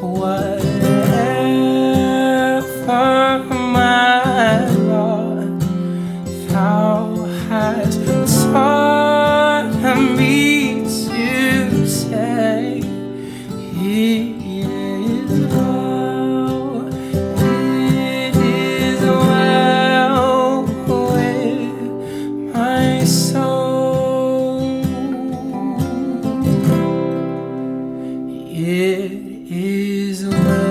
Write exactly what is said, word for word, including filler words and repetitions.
whatever my Lord thou hast taught me to say, it is well, it is well with my soul. It is well.